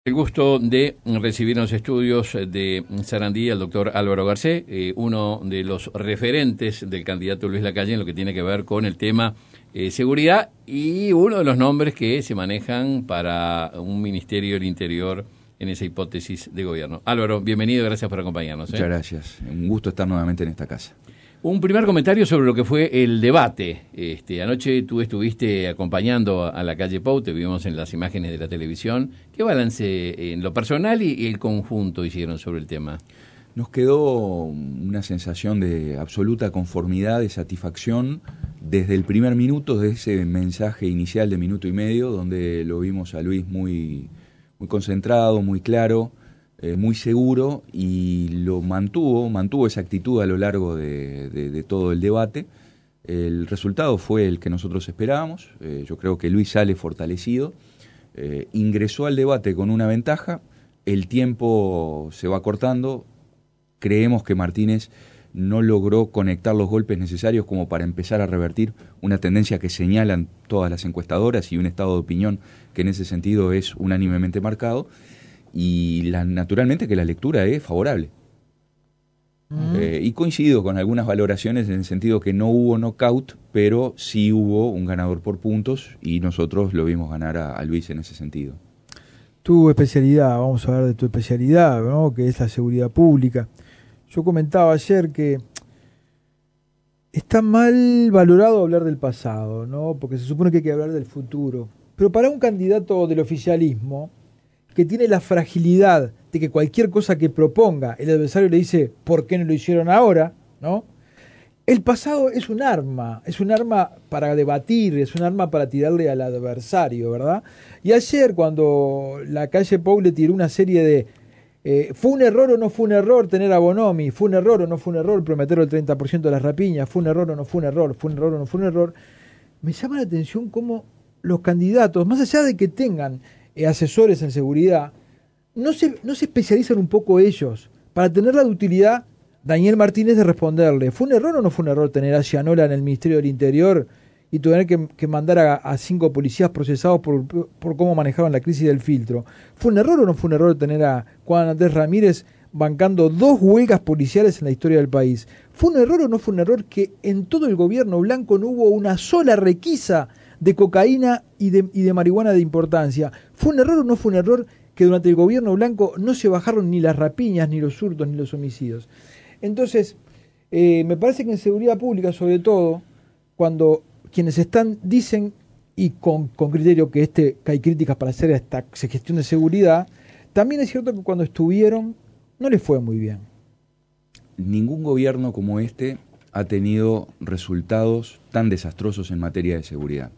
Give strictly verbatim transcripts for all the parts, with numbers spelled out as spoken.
El gusto de recibir en los estudios de Sarandí al doctor Álvaro Garcés, eh, uno de los referentes del candidato Luis Lacalle en lo que tiene que ver con el tema eh, seguridad y uno de los nombres que se manejan para un Ministerio del Interior en esa hipótesis de gobierno. Álvaro, bienvenido, gracias por acompañarnos. ¿eh? Muchas gracias, un gusto estar nuevamente en esta casa. Un primer comentario sobre lo que fue el debate. Este, anoche tú estuviste acompañando a la calle Pou, te vimos en las imágenes de la televisión. ¿Qué balance en lo personal y el conjunto hicieron sobre el tema? Nos quedó una sensación de absoluta conformidad, de satisfacción, desde el primer minuto de ese mensaje inicial de minuto y medio, donde lo vimos a Luis muy, muy concentrado, muy claro, Eh, muy seguro, y lo mantuvo, mantuvo esa actitud a lo largo de, de, de todo el debate. El resultado fue el que nosotros esperábamos. Eh, yo creo que Luis sale fortalecido, eh, ingresó al debate con una ventaja, el tiempo se va cortando, creemos que Martínez no logró conectar los golpes necesarios como para empezar a revertir una tendencia que señalan todas las encuestadoras y un estado de opinión que en ese sentido es unánimemente marcado. Y la, naturalmente que la lectura es favorable. Uh-huh. Eh, y coincido con algunas valoraciones en el sentido que no hubo knockout, pero sí hubo un ganador por puntos y nosotros lo vimos ganar a, a Luis en ese sentido. Tu especialidad, vamos a hablar de tu especialidad, ¿no? Que es la seguridad pública. Yo comentaba ayer que está mal valorado hablar del pasado, ¿no? Porque se supone que hay que hablar del futuro. Pero para un candidato del oficialismo que tiene la fragilidad de que cualquier cosa que proponga el adversario le dice ¿por qué no lo hicieron ahora? ¿No? El pasado es un arma, es un arma para debatir, es un arma para tirarle al adversario, ¿verdad? Y ayer cuando la calle Pou le tiró una serie de eh, ¿fue un error o no fue un error tener a Bonomi? ¿Fue un error o no fue un error prometer el treinta por ciento de las rapiñas? ¿Fue un error o no fue un error? ¿Fue un error o no fue un error? Me llama la atención cómo los candidatos, más allá de que tengan asesores en seguridad, no se, no se especializan un poco ellos para tener la utilidad, Daniel Martínez, de responderle, ¿fue un error o no fue un error tener a Gianola en el Ministerio del Interior y tener que, que mandar a, a cinco policías procesados por, por cómo manejaron la crisis del filtro? ¿Fue un error o no fue un error tener a Juan Andrés Ramírez bancando dos huelgas policiales en la historia del país? ¿Fue un error o no fue un error que en todo el gobierno blanco no hubo una sola requisa de cocaína y de, y de marihuana de importancia? ¿Fue un error o no fue un error que durante el gobierno blanco no se bajaron ni las rapiñas, ni los hurtos, ni los homicidios? Entonces, eh, me parece que en seguridad pública, sobre todo, cuando quienes están dicen, y con, con criterio que, este, que hay críticas para hacer esta gestión de seguridad, también es cierto que cuando estuvieron no les fue muy bien. Ningún gobierno como este ha tenido resultados tan desastrosos en materia de seguridad.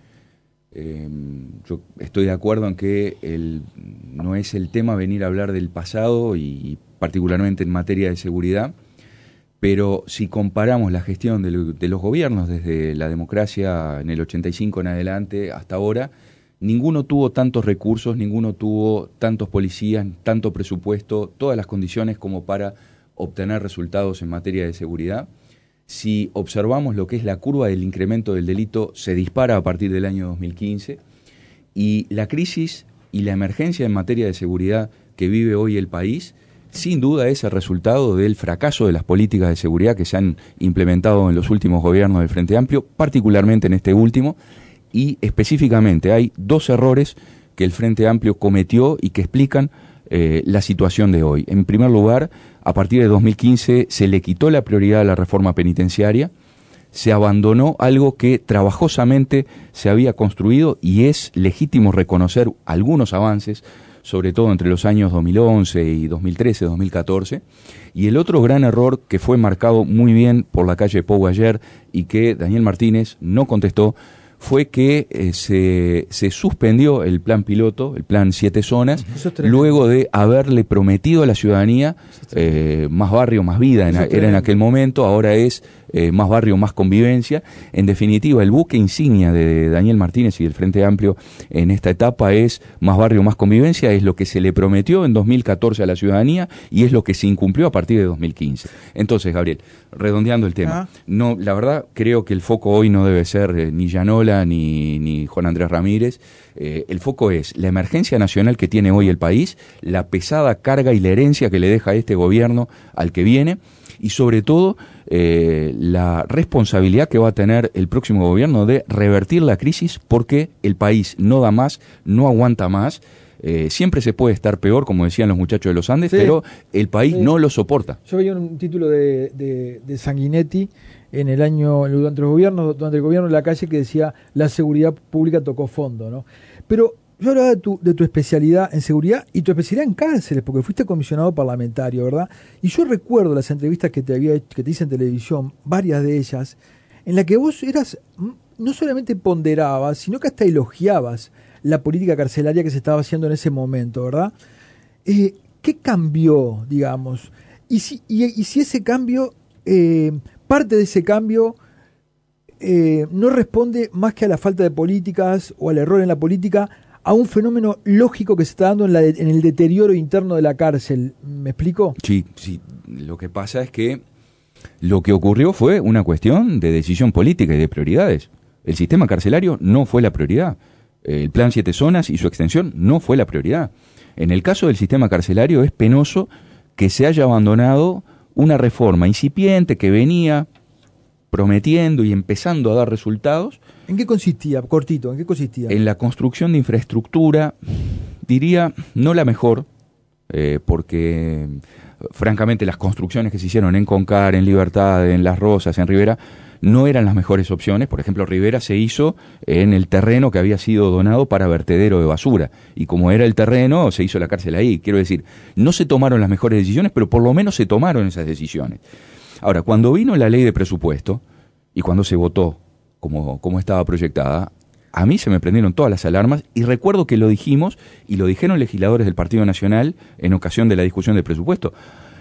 Eh, yo estoy de acuerdo en que el, no es el tema venir a hablar del pasado y, y particularmente en materia de seguridad, pero si comparamos la gestión de, lo, de los gobiernos desde la democracia en el ochenta y cinco en adelante hasta ahora, ninguno tuvo tantos recursos, ninguno tuvo tantos policías, tanto presupuesto, todas las condiciones como para obtener resultados en materia de seguridad. Si observamos lo que es la curva del incremento del delito, se dispara a partir del año dos mil quince, y la crisis y la emergencia en materia de seguridad que vive hoy el país, sin duda es el resultado del fracaso de las políticas de seguridad que se han implementado en los últimos gobiernos del Frente Amplio, particularmente en este último, y específicamente hay dos errores que el Frente Amplio cometió y que explican eh, la situación de hoy. En primer lugar, a partir de dos mil quince se le quitó la prioridad a la reforma penitenciaria, se abandonó algo que trabajosamente se había construido y es legítimo reconocer algunos avances, sobre todo entre los años dos mil once y dos mil trece, dos mil catorce. Y el otro gran error que fue marcado muy bien por la calle Pou ayer y que Daniel Martínez no contestó fue que eh, se, se suspendió el plan piloto, el plan Siete Zonas, luego de haberle prometido a la ciudadanía eh, más barrio, más vida, en, era en aquel momento, ahora es eh, más barrio, más convivencia. En definitiva, el buque insignia de Daniel Martínez y del Frente Amplio en esta etapa es más barrio, más convivencia, es lo que se le prometió en dos mil catorce a la ciudadanía y es lo que se incumplió a partir de dos mil quince. Entonces, Gabriel, redondeando el tema, ah. no, la verdad creo que el foco hoy no debe ser eh, ni Gianola, Moya ni, ni Juan Andrés Ramírez. Eh, el foco es la emergencia nacional que tiene hoy el país, la pesada carga y la herencia que le deja este gobierno al que viene, y sobre todo eh, la responsabilidad que va a tener el próximo gobierno de revertir la crisis, porque el país no da más, no aguanta más. Eh, siempre se puede estar peor, como decían los muchachos de los Andes, sí, pero el país sí. no lo soporta. Yo veía un título de, de, de Sanguinetti en el año, durante los gobiernos, durante el gobierno de la calle, que decía la seguridad pública tocó fondo, ¿no? Pero yo hablaba de tu, de tu especialidad en seguridad y tu especialidad en cárceles, porque fuiste comisionado parlamentario, ¿verdad? Y yo recuerdo las entrevistas que te había que te hice en televisión, varias de ellas, en las que vos eras, no solamente ponderabas, sino que hasta elogiabas la política carcelaria que se estaba haciendo en ese momento, ¿verdad? Eh, ¿Qué cambió, digamos? Y si, y, y si ese cambio, eh, parte de ese cambio, eh, no responde más que a la falta de políticas o al error en la política, a un fenómeno lógico que se está dando en, la de, en el deterioro interno de la cárcel. ¿Me explico? Sí, sí. Lo que pasa es que lo que ocurrió fue una cuestión de decisión política y de prioridades. El sistema carcelario no fue la prioridad. El plan Siete Zonas y su extensión no fue la prioridad. En el caso del sistema carcelario es penoso que se haya abandonado una reforma incipiente que venía prometiendo y empezando a dar resultados. ¿En qué consistía? Cortito, ¿en qué consistía? En la construcción de infraestructura, diría, no la mejor, eh, porque francamente las construcciones que se hicieron en Concar, en Libertad, en Las Rosas, en Rivera, no eran las mejores opciones. Por ejemplo, Rivera se hizo en el terreno que había sido donado para vertedero de basura. Y como era el terreno, se hizo la cárcel ahí. Quiero decir, no se tomaron las mejores decisiones, pero por lo menos se tomaron esas decisiones. Ahora, cuando vino la ley de presupuesto y cuando se votó como, como estaba proyectada, a mí se me prendieron todas las alarmas y recuerdo que lo dijimos y lo dijeron legisladores del Partido Nacional en ocasión de la discusión del presupuesto.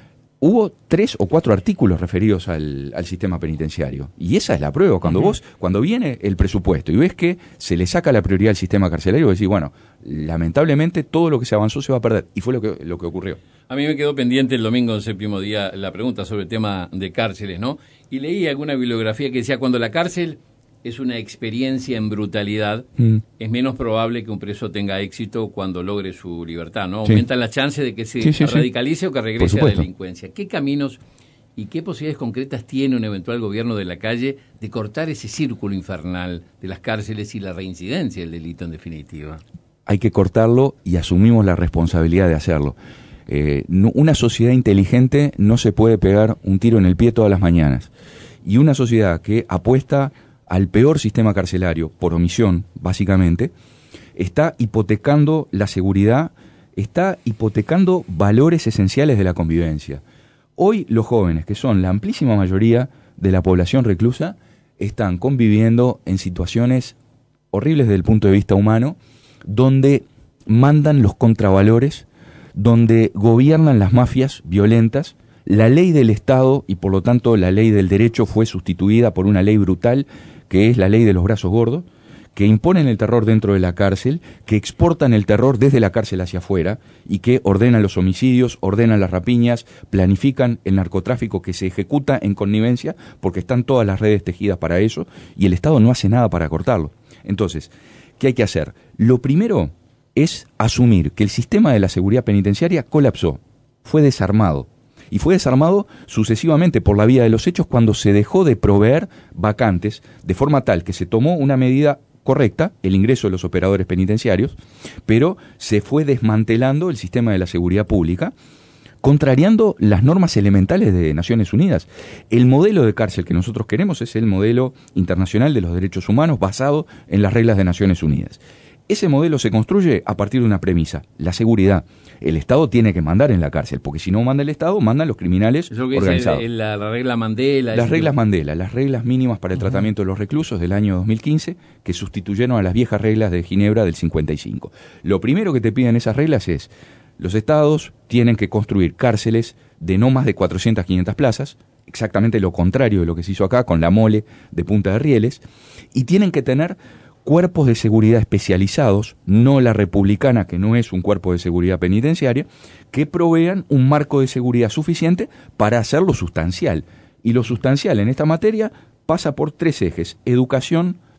Hubo tres o cuatro artículos referidos al, al sistema penitenciario. Y esa es la prueba. Cuando uh-huh. vos, cuando viene el presupuesto y ves que se le saca la prioridad al sistema carcelario, vos decís, bueno, lamentablemente todo lo que se avanzó se va a perder. Y fue lo que, lo que ocurrió. A mí me quedó pendiente el domingo, en séptimo día, la pregunta sobre el tema de cárceles, ¿no? Y leí alguna bibliografía que decía, cuando la cárcel es una experiencia en brutalidad, mm. es menos probable que un preso tenga éxito cuando logre su libertad, ¿no? Sí. Aumentan las chances de que se sí, sí, radicalice sí. o que regrese a la delincuencia. ¿Qué caminos y qué posibilidades concretas tiene un eventual gobierno de la calle de cortar ese círculo infernal de las cárceles y la reincidencia del delito en definitiva? Hay que cortarlo y asumimos la responsabilidad de hacerlo. Eh, no, una sociedad inteligente no se puede pegar un tiro en el pie todas las mañanas. Y una sociedad que apuesta al peor sistema carcelario, por omisión, básicamente, está hipotecando la seguridad, está hipotecando valores esenciales de la convivencia. Hoy los jóvenes, que son la amplísima mayoría de la población reclusa, están conviviendo en situaciones horribles desde el punto de vista humano, donde mandan los contravalores, donde gobiernan las mafias violentas. La ley del Estado y por lo tanto la ley del derecho fue sustituida por una ley brutal que es la ley de los brazos gordos, que imponen el terror dentro de la cárcel, que exportan el terror desde la cárcel hacia afuera y que ordenan los homicidios, ordenan las rapiñas, planifican el narcotráfico que se ejecuta en connivencia porque están todas las redes tejidas para eso y el Estado no hace nada para cortarlo. Entonces, ¿qué hay que hacer? Lo primero es asumir que el sistema de la seguridad penitenciaria colapsó, fue desarmado. Y fue desarmado sucesivamente por la vía de los hechos cuando se dejó de proveer vacantes de forma tal que se tomó una medida correcta, el ingreso de los operadores penitenciarios, pero se fue desmantelando el sistema de la seguridad pública, contrariando las normas elementales de Naciones Unidas. El modelo de cárcel que nosotros queremos es el modelo internacional de los derechos humanos basado en las reglas de Naciones Unidas. Ese modelo se construye a partir de una premisa, la seguridad. El Estado tiene que mandar en la cárcel, porque si no manda el Estado, mandan los criminales Eso que organizados. Es el, la, la regla Mandela. Las reglas Mandela, las reglas mínimas para el uh-huh. tratamiento de los reclusos del año dos mil quince, que sustituyeron a las viejas reglas de Ginebra del cincuenta y cinco. Lo primero que te piden esas reglas es, los Estados tienen que construir cárceles de no más de cuatrocientas, quinientas plazas, exactamente lo contrario de lo que se hizo acá con la Mole de Punta de Rieles, y tienen que tener cuerpos de seguridad especializados, no la republicana, que no es un cuerpo de seguridad penitenciaria, que provean un marco de seguridad suficiente para hacerlo sustancial. Y lo sustancial en esta materia pasa por tres ejes: educación,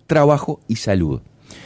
trabajo y salud.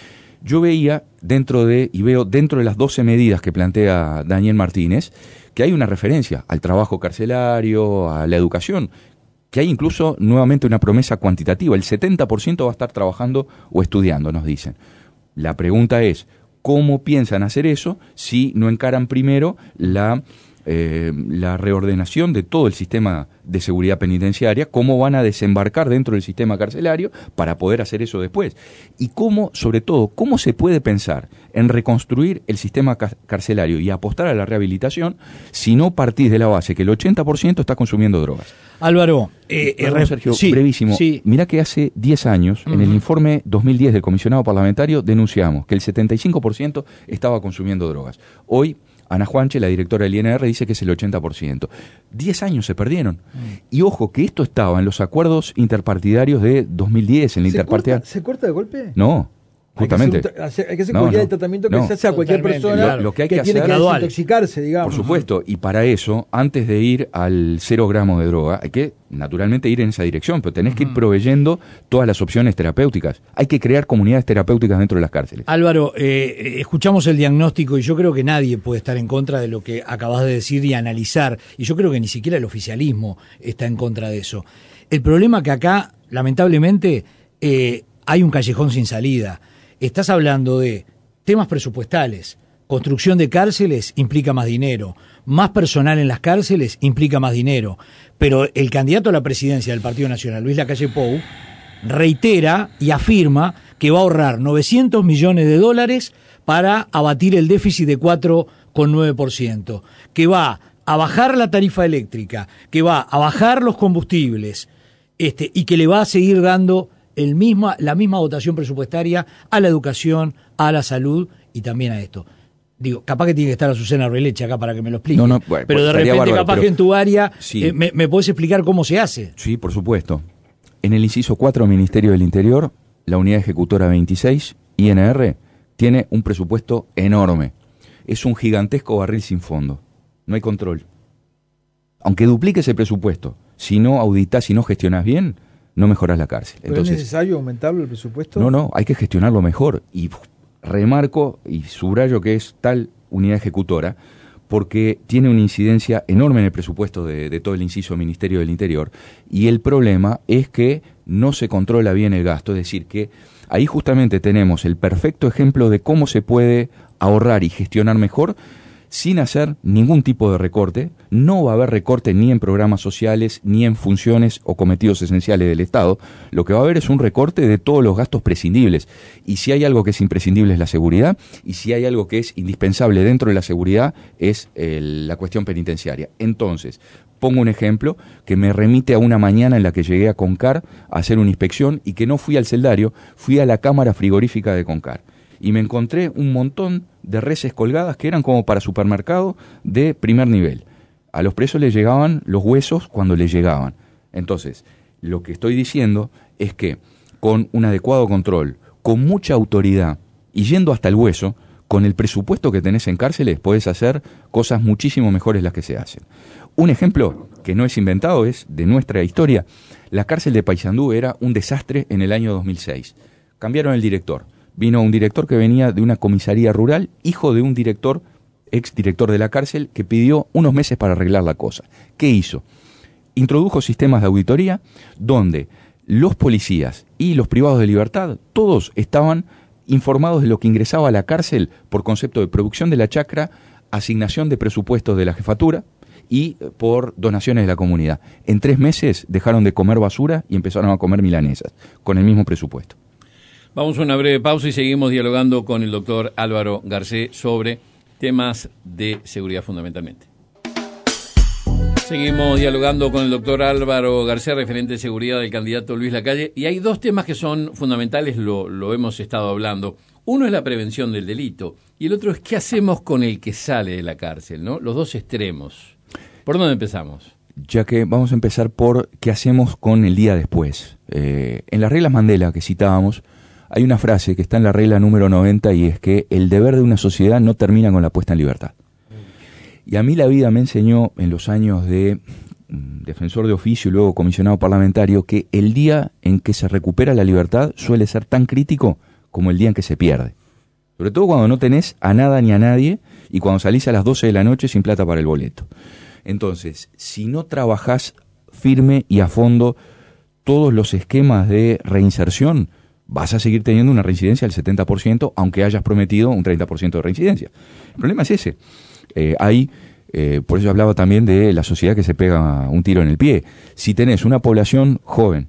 Yo veía dentro de, y veo dentro de las doce medidas que plantea Daniel Martínez, que hay una referencia al trabajo carcelario, a la educación, que hay incluso nuevamente una promesa cuantitativa, el setenta por ciento va a estar trabajando o estudiando, nos dicen. La pregunta es, ¿cómo piensan hacer eso si no encaran primero la, eh, la reordenación de todo el sistema de seguridad penitenciaria? ¿Cómo van a desembarcar dentro del sistema carcelario para poder hacer eso después? Y cómo, sobre todo, cómo se puede pensar en reconstruir el sistema car- carcelario y apostar a la rehabilitación si no partís de la base que el ochenta por ciento está consumiendo drogas. Álvaro, eh, Perdón, eh, Sergio, sí, brevísimo. Sí. Mirá que hace diez años, uh-huh. en el informe dos mil diez del comisionado parlamentario, denunciamos que el setenta y cinco por ciento estaba consumiendo drogas. Hoy, Ana Juanche, la directora del I N R, dice que es el ochenta por ciento. Diez años se perdieron. Uh-huh. Y ojo, que esto estaba en los acuerdos interpartidarios de dos mil diez, en la interpartidaria. ¿Se corta de golpe? No. Justamente. Hay que hacer, un, hacer, hay que hacer no, cualquier no, tratamiento que no. se hace a cualquier persona claro. lo que, hay que, que hacer, tiene que desintoxicarse, digamos. Por supuesto, y para eso, antes de ir al cero gramo de droga, hay que naturalmente ir en esa dirección, pero tenés que ir proveyendo todas las opciones terapéuticas. Hay que crear comunidades terapéuticas dentro de las cárceles. Álvaro, eh, escuchamos el diagnóstico y yo creo que nadie puede estar en contra de lo que acabas de decir y analizar, y yo creo que ni siquiera el oficialismo está en contra de eso. El problema que acá, lamentablemente, eh, hay un callejón sin salida. Estás hablando de temas presupuestales. Construcción de cárceles implica más dinero. Más personal en las cárceles implica más dinero. Pero el candidato a la presidencia del Partido Nacional, Luis Lacalle Pou, reitera y afirma que va a ahorrar novecientos millones de dólares para abatir el déficit de cuatro coma nueve por ciento. Que va a bajar la tarifa eléctrica, que va a bajar los combustibles, este, y que le va a seguir dando el misma, la misma dotación presupuestaria a la educación, a la salud y también a esto. Digo, capaz que tiene que estar Azucena Rueleche acá para que me lo explique. No, no, bueno, pero de repente bárbaro, capaz pero, que en tu área sí. eh, me, me podés explicar cómo se hace. Sí, por supuesto. En el inciso cuatro del Ministerio del Interior, la Unidad Ejecutora veintiséis, I N R, tiene un presupuesto enorme. Es un gigantesco barril sin fondo. No hay control. Aunque duplique ese presupuesto, si no auditás, si no gestionás bien, no mejorás la cárcel. ¿Pero Entonces, es necesario aumentarlo el presupuesto? No, no, hay que gestionarlo mejor. Y remarco y subrayo que es tal unidad ejecutora porque tiene una incidencia enorme en el presupuesto de, de todo el inciso Ministerio del Interior. Y el problema es que no se controla bien el gasto. Es decir, que ahí justamente tenemos el perfecto ejemplo de cómo se puede ahorrar y gestionar mejor sin hacer ningún tipo de recorte. No va a haber recorte ni en programas sociales, ni en funciones o cometidos esenciales del Estado. Lo que va a haber es un recorte de todos los gastos prescindibles. Y si hay algo que es imprescindible es la seguridad, y si hay algo que es indispensable dentro de la seguridad es el, la cuestión penitenciaria. Entonces, pongo un ejemplo que me remite a una mañana en la que llegué a Concar a hacer una inspección y que no fui al celdario, fui a la cámara frigorífica de Concar. Y me encontré un montón de reses colgadas que eran como para supermercado de primer nivel. A los presos les llegaban los huesos cuando les llegaban. Entonces, lo que estoy diciendo es que con un adecuado control, con mucha autoridad y yendo hasta el hueso, con el presupuesto que tenés en cárceles podés hacer cosas muchísimo mejores las que se hacen. Un ejemplo que no es inventado, es de nuestra historia. La cárcel de Paysandú era un desastre en el año dos mil seis. Cambiaron el director. Vino un director que venía de una comisaría rural, hijo de un director, ex director de la cárcel, que pidió unos meses para arreglar la cosa. ¿Qué hizo? Introdujo sistemas de auditoría donde los policías y los privados de libertad, todos estaban informados de lo que ingresaba a la cárcel por concepto de producción de la chacra, asignación de presupuestos de la jefatura y por donaciones de la comunidad. En tres meses dejaron de comer basura y empezaron a comer milanesas, con el mismo presupuesto. Vamos a una breve pausa y seguimos dialogando con el doctor Álvaro Garcés sobre temas de seguridad fundamentalmente. Seguimos dialogando con el doctor Álvaro Garcés, referente de seguridad del candidato Luis Lacalle, y hay dos temas que son fundamentales, lo, lo hemos estado hablando. Uno es la prevención del delito y el otro es qué hacemos con el que sale de la cárcel, ¿no? Los dos extremos. ¿Por dónde empezamos? Ya que vamos a empezar por qué hacemos con el día después. Eh, en las reglas Mandela que citábamos, hay una frase que está en la regla número noventa y es que el deber de una sociedad no termina con la puesta en libertad. Y a mí la vida me enseñó en los años de defensor de oficio y luego comisionado parlamentario, que el día en que se recupera la libertad suele ser tan crítico como el día en que se pierde. Sobre todo cuando no tenés a nada ni a nadie y cuando salís a las doce de la noche sin plata para el boleto. Entonces, si no trabajás firme y a fondo todos los esquemas de reinserción, vas a seguir teniendo una reincidencia del setenta por ciento, aunque hayas prometido un treinta por ciento de reincidencia. El problema es ese. Eh, hay, eh, por eso hablaba también de la sociedad que se pega un tiro en el pie. Si tenés una población joven,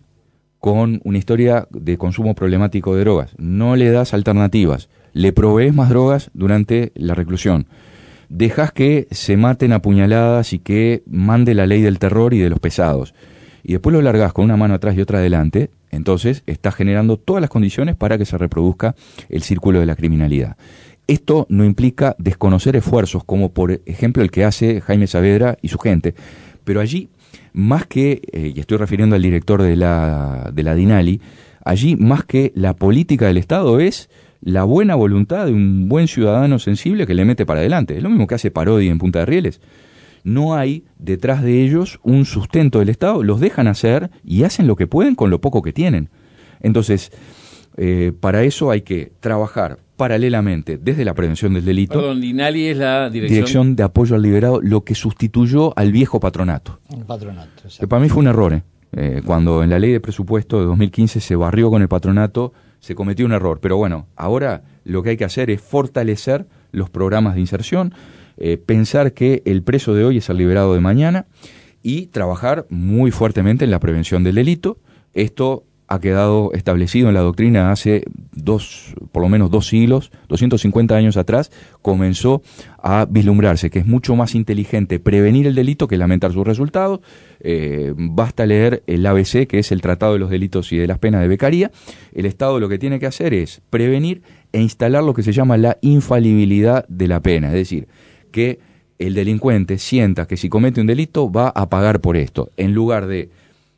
con una historia de consumo problemático de drogas, no le das alternativas, le provees más drogas durante la reclusión, dejas que se maten a puñaladas y que mande la ley del terror y de los pesados, y después lo largás con una mano atrás y otra adelante, entonces estás generando todas las condiciones para que se reproduzca el círculo de la criminalidad. Esto no implica desconocer esfuerzos, como por ejemplo el que hace Jaime Saavedra y su gente, pero allí, más que, eh, y estoy refiriendo al director de la, de la DINALI, allí más que la política del Estado es la buena voluntad de un buen ciudadano sensible que le mete para adelante. Es lo mismo que hace Parodi en Punta de Rieles. No hay detrás de ellos un sustento del Estado, los dejan hacer y hacen lo que pueden con lo poco que tienen. Entonces, eh, para eso hay que trabajar paralelamente desde la prevención del delito. Perdón, DINALI es la dirección... Dirección de Apoyo al Liberado, lo que sustituyó al viejo patronato. El patronato, que para mí fue un error, ¿eh? Eh, cuando en la ley de presupuesto de dos mil quince se barrió con el patronato, se cometió un error. Pero bueno, ahora lo que hay que hacer es fortalecer los programas de inserción, eh, pensar que el preso de hoy es el liberado de mañana y trabajar muy fuertemente en la prevención del delito. Esto ha quedado establecido en la doctrina hace dos, por lo menos dos siglos, doscientos cincuenta años atrás, comenzó a vislumbrarse que es mucho más inteligente prevenir el delito que lamentar sus resultados. Eh, basta leer el A B C, que es el Tratado de los Delitos y de las Penas de Beccaria. El Estado lo que tiene que hacer es prevenir e instalar lo que se llama la infalibilidad de la pena, es decir, que el delincuente sienta que si comete un delito va a pagar por esto, en lugar de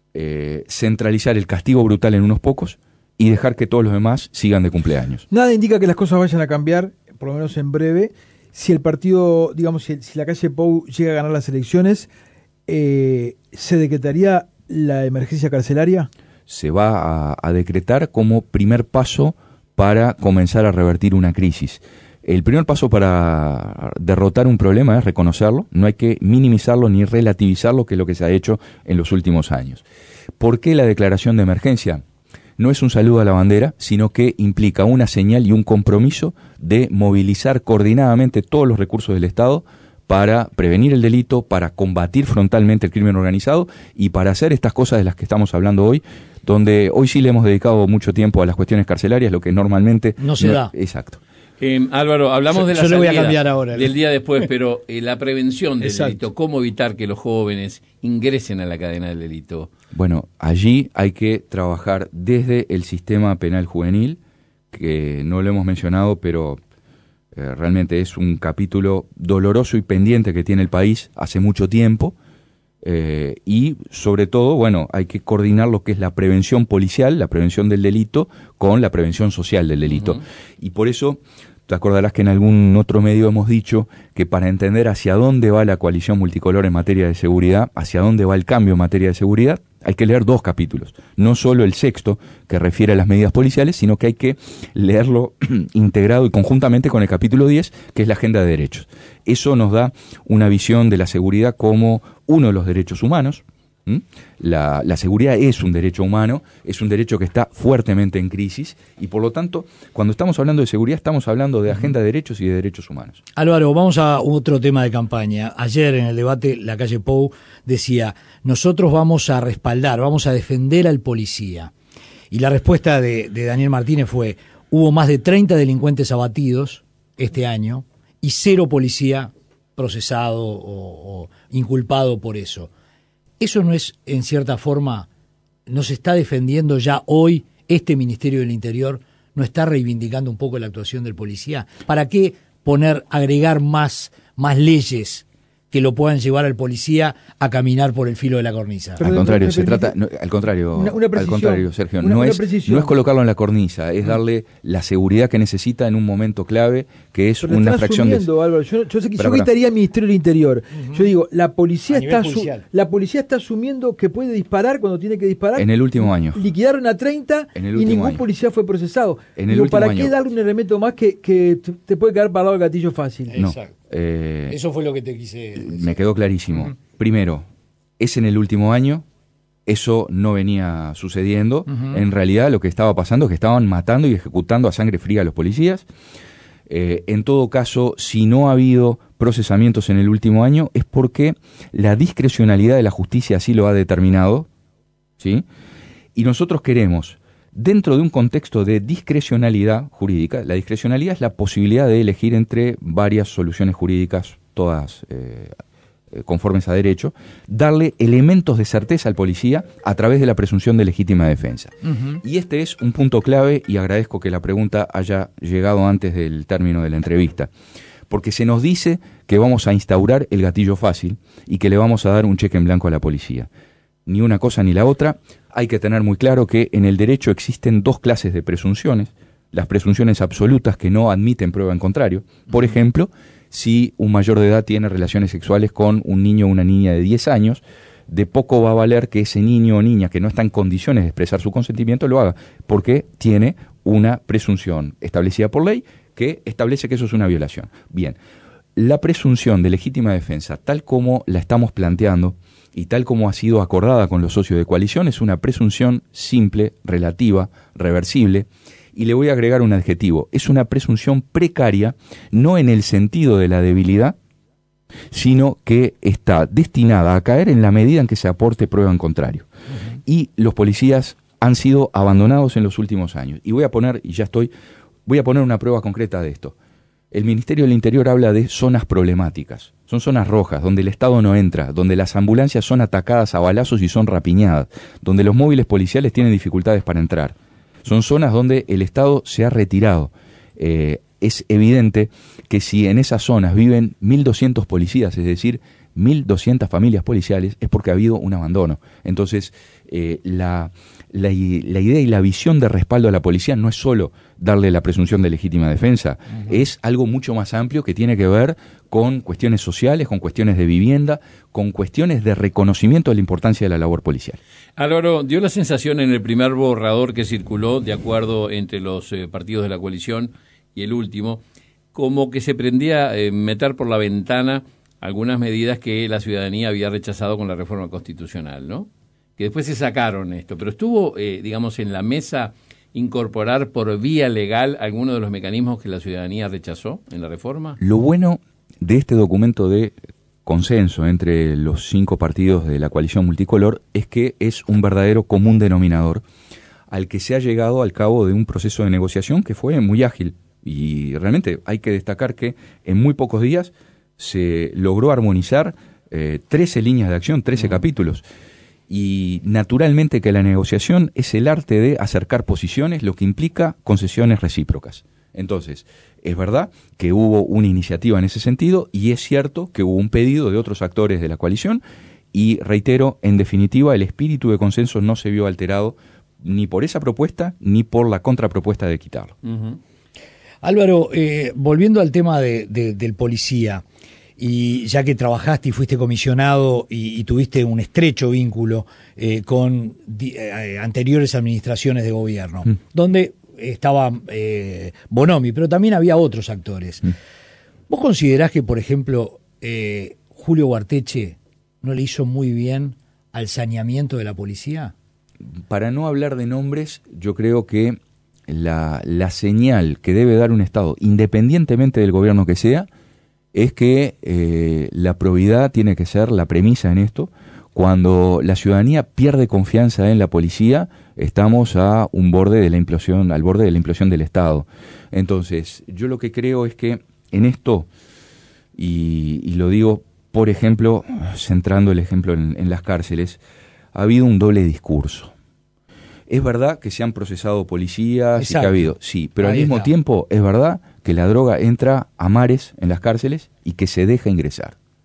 Eh, centralizar el castigo brutal en unos pocos y dejar que todos los demás sigan de cumpleaños. Nada indica que las cosas vayan a cambiar, por lo menos en breve, si el partido, digamos, si, si la calle Pou llega a ganar las elecciones, eh, ¿se decretaría la emergencia carcelaria? Se va a, a decretar como primer paso para comenzar a revertir una crisis. El primer paso para derrotar un problema es reconocerlo, no hay que minimizarlo ni relativizarlo, que es lo que se ha hecho en los últimos años. ¿Por qué la declaración de emergencia? No es un saludo a la bandera, sino que implica una señal y un compromiso de movilizar coordinadamente todos los recursos del Estado para prevenir el delito, para combatir frontalmente el crimen organizado y para hacer estas cosas de las que estamos hablando hoy, donde hoy sí le hemos dedicado mucho tiempo a las cuestiones carcelarias, lo que normalmente no se no, da. Exacto. Eh, Álvaro, hablamos yo, de la yo salida le voy a cambiar ahora, del día después, pero eh, la prevención del Exacto. delito, ¿cómo evitar que los jóvenes ingresen a la cadena del delito? Bueno, allí hay que trabajar desde el sistema penal juvenil, que no lo hemos mencionado, pero eh, realmente es un capítulo doloroso y pendiente que tiene el país hace mucho tiempo, eh, y sobre todo, bueno, hay que coordinar lo que es la prevención policial, la prevención del delito, con la prevención social del delito. Uh-huh. Y por eso te acordarás que en algún otro medio hemos dicho que para entender hacia dónde va la coalición multicolor en materia de seguridad, hacia dónde va el cambio en materia de seguridad, hay que leer dos capítulos. No solo el sexto, que refiere a las medidas policiales, sino que hay que leerlo integrado y conjuntamente con el capítulo diez, que es la agenda de derechos. Eso nos da una visión de la seguridad como uno de los derechos humanos. ¿Mm? La, la seguridad es un derecho humano, es un derecho que está fuertemente en crisis y por lo tanto, cuando estamos hablando de seguridad, estamos hablando de agenda de derechos y de derechos humanos. Álvaro, vamos a otro tema de campaña. Ayer en el debate, la calle Pou decía, nosotros vamos a respaldar, vamos a defender al policía. Y la respuesta de, de Daniel Martínez fue, hubo más de treinta delincuentes abatidos este año y cero policía procesado o, o inculpado por eso. ¿Eso no es, en cierta forma, no se está defendiendo ya hoy este Ministerio del Interior, no está reivindicando un poco la actuación del policía? ¿Para qué poner, agregar más, más leyes que lo puedan llevar al policía a caminar por el filo de la cornisa. Al contrario, se trata, no, al contrario, una, una al contrario, Sergio, una, no, una es, no es colocarlo en la cornisa, es darle la seguridad que necesita en un momento clave, que es Pero una fracción de... Álvaro, yo, yo sé que pero, yo gritaría al Ministerio del Interior. Uh-huh. Yo digo, la policía está asu- la policía está asumiendo que puede disparar cuando tiene que disparar. En el último año. Liquidaron a treinta y ningún año. policía fue procesado. En el digo, último ¿para año. qué darle un elemento más que, que te puede quedar parado el gatillo fácil? No. Exacto. Eh, Eso fue lo que te quise decir. Me quedó clarísimo. Uh-huh. Primero, es en el último año, eso no venía sucediendo. Uh-huh. En realidad lo que estaba pasando es que estaban matando y ejecutando a sangre fría a los policías. Eh, en todo caso, si no ha habido procesamientos en el último año, es porque la discrecionalidad de la justicia así lo ha determinado, ¿sí? Y nosotros queremos, dentro de un contexto de discrecionalidad jurídica, la discrecionalidad es la posibilidad de elegir entre varias soluciones jurídicas, todas eh, conformes a derecho, darle elementos de certeza al policía a través de la presunción de legítima defensa. Uh-huh. Y este es un punto clave, y agradezco que la pregunta haya llegado antes del término de la entrevista, porque se nos dice que vamos a instaurar el gatillo fácil y que le vamos a dar un cheque en blanco a la policía. Ni una cosa ni la otra. Hay que tener muy claro que en el derecho existen dos clases de presunciones, las presunciones absolutas que no admiten prueba en contrario. Por ejemplo, si un mayor de edad tiene relaciones sexuales con un niño o una niña de diez años, de poco va a valer que ese niño o niña que no está en condiciones de expresar su consentimiento lo haga, porque tiene una presunción establecida por ley que establece que eso es una violación. Bien, la presunción de legítima defensa, tal como la estamos planteando y tal como ha sido acordada con los socios de coalición, es una presunción simple, relativa, reversible. Y le voy a agregar un adjetivo, es una presunción precaria, no en el sentido de la debilidad, sino que está destinada a caer en la medida en que se aporte prueba en contrario. Uh-huh. Y los policías han sido abandonados en los últimos años. Y voy a poner, y ya estoy, voy a poner una prueba concreta de esto. El Ministerio del Interior habla de zonas problemáticas. Son zonas rojas, donde el Estado no entra, donde las ambulancias son atacadas a balazos y son rapiñadas, donde los móviles policiales tienen dificultades para entrar. Son zonas donde el Estado se ha retirado. Eh, es evidente que si en esas zonas viven mil doscientos policías, es decir, mil doscientas familias policiales, es porque ha habido un abandono. Entonces, eh, la, la, la idea y la visión de respaldo a la policía no es solo darle la presunción de legítima defensa, uh-huh. es algo mucho más amplio que tiene que ver con cuestiones sociales, con cuestiones de vivienda, con cuestiones de reconocimiento de la importancia de la labor policial. Álvaro, dio la sensación en el primer borrador que circuló, de acuerdo entre los eh, partidos de la coalición y el último, como que se prendía eh, meter por la ventana algunas medidas que la ciudadanía había rechazado con la reforma constitucional, ¿no? Que después se sacaron esto, pero estuvo, eh, digamos, en la mesa incorporar por vía legal algunos de los mecanismos que la ciudadanía rechazó en la reforma. Lo bueno de este documento de consenso entre los cinco partidos de la coalición multicolor es que es un verdadero común denominador al que se ha llegado al cabo de un proceso de negociación que fue muy ágil, y realmente hay que destacar que en muy pocos días se logró armonizar eh, trece líneas de acción, trece uh-huh. capítulos, y naturalmente que la negociación es el arte de acercar posiciones, lo que implica concesiones recíprocas. Entonces, es verdad que hubo una iniciativa en ese sentido, y es cierto que hubo un pedido de otros actores de la coalición, y reitero, en definitiva, el espíritu de consenso no se vio alterado ni por esa propuesta ni por la contrapropuesta de quitarlo. Uh-huh. Álvaro, eh, volviendo al tema de, de, del policía, y ya que trabajaste y fuiste comisionado y, y tuviste un estrecho vínculo eh, con di, eh, anteriores administraciones de gobierno, mm. donde estaba eh, Bonomi, pero también había otros actores. Mm. ¿Vos considerás que, por ejemplo, eh, Julio Guarteche no le hizo muy bien al saneamiento de la policía? Para no hablar de nombres, yo creo que la, la señal que debe dar un Estado, independientemente del gobierno que sea, es que eh, la probidad tiene que ser la premisa en esto. Cuando la ciudadanía pierde confianza en la policía, estamos a un borde de la implosión, al borde de la implosión del Estado. Entonces, yo lo que creo es que en esto, y, y lo digo, por ejemplo, centrando el ejemplo en, en las cárceles, ha habido un doble discurso. Es verdad que se han procesado policías Exacto. y que ha habido, sí, pero Ahí al mismo está. tiempo es verdad que la droga entra a mares en las cárceles y que se deja ingresar.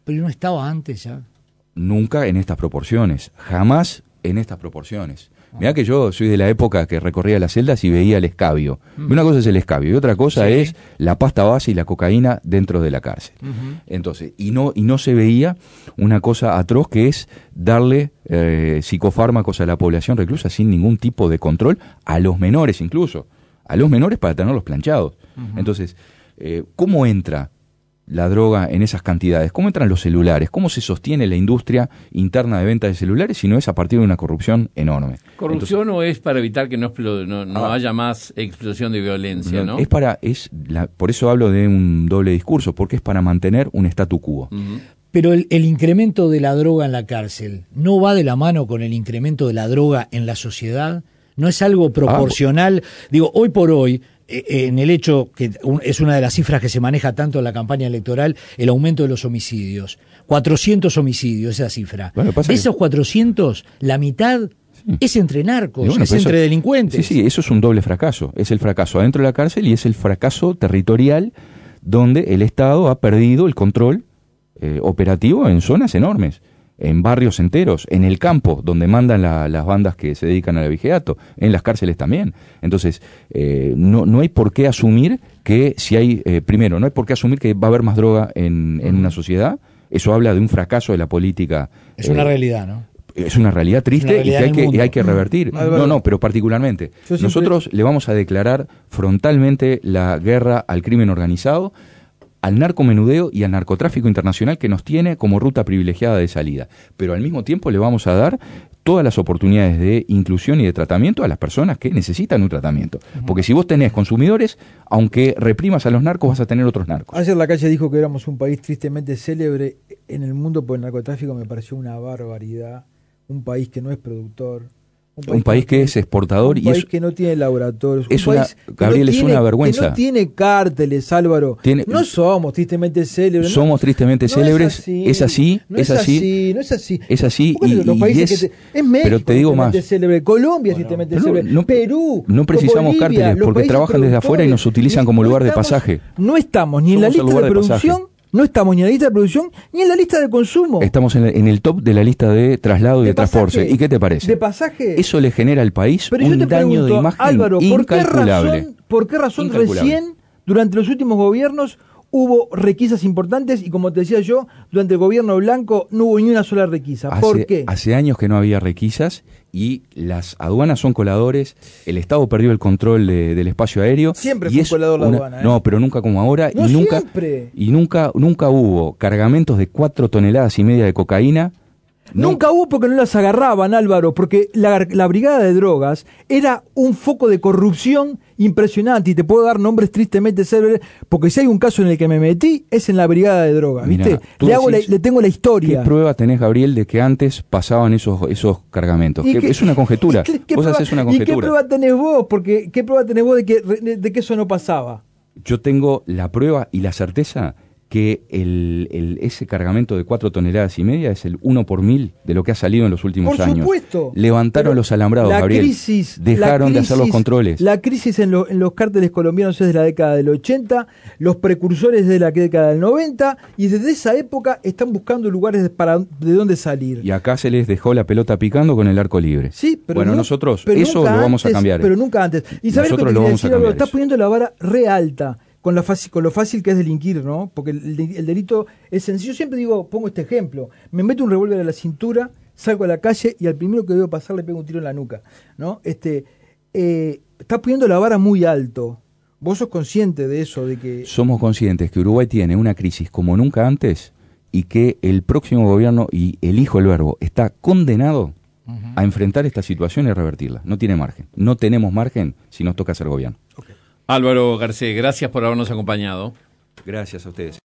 Pero no estaba antes ya. Nunca en estas proporciones, jamás en estas proporciones. Mirá que yo soy de la época que recorría las celdas y veía el escabio. Mm. Una cosa es el escabio y otra cosa sí. es la pasta base y la cocaína dentro de la cárcel. Uh-huh. Entonces, y no, y no se veía una cosa atroz que es darle eh, psicofármacos a la población reclusa sin ningún tipo de control, a los menores incluso, a los menores para tenerlos planchados. Uh-huh. Entonces, eh, ¿cómo entra la droga en esas cantidades? ¿Cómo entran los celulares? ¿Cómo se sostiene la industria interna de venta de celulares si no es a partir de una corrupción enorme? ¿Corrupción Entonces, o es para evitar que no, no, no ah, haya más explosión de violencia? ¿no? Es para, es la, por eso hablo de un doble discurso, porque es para mantener un statu quo. Uh-huh. Pero el, el incremento de la droga en la cárcel, ¿no va de la mano con el incremento de la droga en la sociedad? ¿No es algo proporcional? Ah, Digo, hoy por hoy, en el hecho que es una de las cifras que se maneja tanto en la campaña electoral, el aumento de los homicidios. cuatrocientos homicidios, esa cifra. Bueno, de esos que... cuatrocientos, la mitad sí. es entre narcos, bueno, es entre eso, delincuentes. Sí, sí, eso es un doble fracaso. Es el fracaso adentro de la cárcel y es el fracaso territorial donde el Estado ha perdido el control eh, operativo en zonas enormes, en barrios enteros, en el campo, donde mandan la, las bandas que se dedican al abigeato, en las cárceles también. Entonces, eh, no, no hay por qué asumir que si hay, eh, primero, no hay por qué asumir que va a haber más droga en, en una sociedad. Eso habla de un fracaso de la política. Es eh, una realidad, ¿no? Es una realidad triste una realidad y, que hay que, y hay que revertir. No, no, pero particularmente. Siempre... Nosotros le vamos a declarar frontalmente la guerra al crimen organizado, al narcomenudeo y al narcotráfico internacional que nos tiene como ruta privilegiada de salida. Pero al mismo tiempo le vamos a dar todas las oportunidades de inclusión y de tratamiento a las personas que necesitan un tratamiento. Porque si vos tenés consumidores, aunque reprimas a los narcos, vas a tener otros narcos. Ayer Lacalle dijo que éramos un país tristemente célebre en el mundo por el narcotráfico. Me pareció una barbaridad. Un país que no es productor. Un país, un país que, que es exportador un y país es, que no tiene laboratorios. Es un una, país Gabriel, no es tiene, una vergüenza. Que no tiene cárteles, Álvaro. Tiene, no somos tristemente célebres. Somos no, tristemente no célebres. Es así. Es así. No es así. Es así. No es así. Y, los países y es, que te, es México, pero te digo más. Célebre. Colombia es bueno, tristemente célebre. No, Perú. No precisamos Bolivia, cárteles porque trabajan desde afuera y nos utilizan como no lugar estamos, de pasaje. No estamos ni en la lista de producción. No estamos ni en la lista de producción ni en la lista de consumo. Estamos en el, en el top de la lista de traslado y de, de transporte. ¿Y qué te parece? De pasaje. Eso le genera al país Pero un daño pregunto, de imagen Álvaro, ¿por incalculable. Qué razón, ¿Por qué razón recién, durante los últimos gobiernos, hubo requisas importantes y, como te decía yo, durante el gobierno blanco no hubo ni una sola requisa? Hace, ¿Por qué? Hace años que no había requisas y las aduanas son coladores, el Estado perdió el control de, del espacio aéreo. Siempre y fue es un colador la una, aduana. ¿eh? No, pero nunca como ahora. No y nunca, siempre. Y nunca, nunca hubo cargamentos de cuatro toneladas y media de cocaína. No. Nunca hubo porque no las agarraban, Álvaro, porque la, la brigada de drogas era un foco de corrupción impresionante, y te puedo dar nombres tristemente célebres, porque si hay un caso en el que me metí, es en la brigada de drogas. Mirá, ¿viste? Le, hago decís, la, le tengo la historia. ¿Qué prueba tenés, Gabriel, de que antes pasaban esos, esos cargamentos? Que, es una conjetura. ¿Qué, qué vos prueba, haces una conjetura. ¿Y qué prueba tenés vos? Porque, ¿qué prueba tenés vos de que, de, de que eso no pasaba? Yo tengo la prueba y la certeza que el, el, ese cargamento de cuatro toneladas y media es el uno por mil de lo que ha salido en los últimos por años. Por supuesto. Levantaron los alambrados, la Gabriel. Crisis, Dejaron la crisis, de hacer los controles. La crisis en, lo, en los cárteles colombianos es de la década del ochenta, los precursores de la década del noventa, y desde esa época están buscando lugares para de dónde salir. Y acá se les dejó la pelota picando con el arco libre. Sí, pero bueno, no, nosotros pero eso lo vamos antes, a cambiar. Pero nunca antes. Y sabes lo que te lo vamos decir, a cambiar. Estás poniendo la vara re alta. Con, la fácil, con lo fácil que es delinquir, ¿no? Porque el, el delito es sencillo. Yo siempre digo, pongo este ejemplo. Me meto un revólver a la cintura, salgo a la calle y al primero que veo pasar le pego un tiro en la nuca, ¿no? Este, eh, estás poniendo la vara muy alto. ¿Vos sos consciente de eso? De que Somos conscientes que Uruguay tiene una crisis como nunca antes y que el próximo gobierno, y elijo el verbo, está condenado uh-huh. a enfrentar esta situación y revertirla. No tiene margen. No tenemos margen si nos toca ser gobierno. Okay. Álvaro Garcés, gracias por habernos acompañado. Gracias a ustedes.